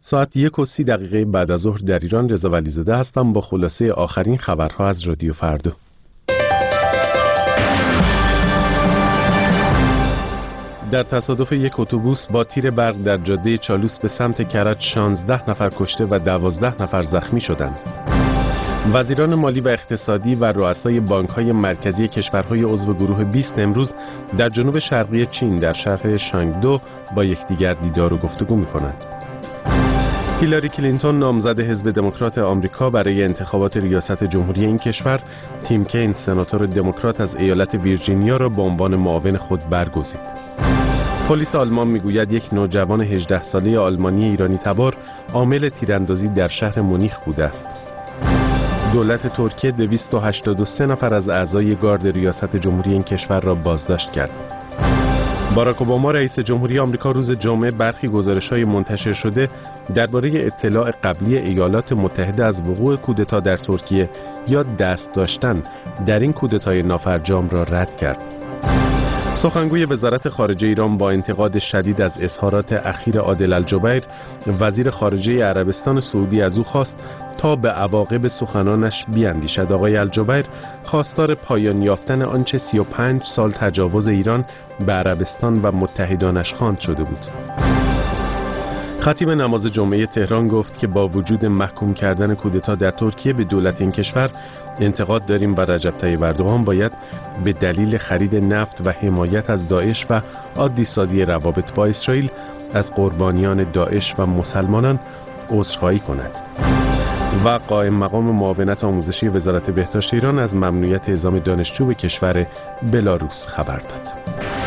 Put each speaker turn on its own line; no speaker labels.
ساعت 1:30 بعد از ظهر در ایران. رضا ولیزاده هستم با خلاصه آخرین خبرها از رادیو فردا. در تصادف یک اتوبوس با تیر برق در جاده چالوس به سمت کرج 16 نفر کشته و 12 نفر زخمی شدند. وزیران مالی و اقتصادی و رؤسای بانک‌های مرکزی کشورهای عضو گروه 20 امروز در جنوب شرقی چین در شهر شانگدو با یکدیگر دیدار و گفتگو می‌کنند. هیلاری کلینتون نامزد حزب دموکرات آمریکا برای انتخابات ریاست جمهوری این کشور، تیم کین سناتور دموکرات از ایالت ویرجینیا را به عنوان معاون خود برگزید. پلیس آلمان میگوید یک نوجوان 18 ساله آلمانی ایرانی تبار عامل تیراندازی در شهر مونیخ بوده است. دولت ترکیه 283 نفر از اعضای گارد ریاست جمهوری این کشور را بازداشت کرد. باراک اوباما رئیس جمهوری آمریکا روز جمعه برخی گزارش‌های منتشر شده درباره اطلاع قبلی ایالات متحده از وقوع کودتا در ترکیه یا دست داشتن در این کودتای نافرجام را رد کرد. سخنگوی وزارت خارجه ایران با انتقاد شدید از اظهارات اخیر عادل الجبیر، وزیر خارجه عربستان سعودی از او خواست تا به عواقب سخنانش بیاندیشد. آقای الجبیر خواستار پایان یافتن آنچه 35 سال تجاوز ایران به عربستان و متحدانش خواند شده بود. خطیب نماز جمعه تهران گفت که با وجود محکوم کردن کودتا در ترکیه به دولت این کشور انتقاد داریم و رجب طیب اردوغان باید به دلیل خرید نفت و حمایت از داعش و عادی سازی روابط با اسرائیل از قربانیان داعش و مسلمانان عذرخواهی کند. و قائم مقام معاونت آموزشی وزارت بهداشت ایران از ممنوعیت اعزام دانشجو به کشور بلاروس خبر داد.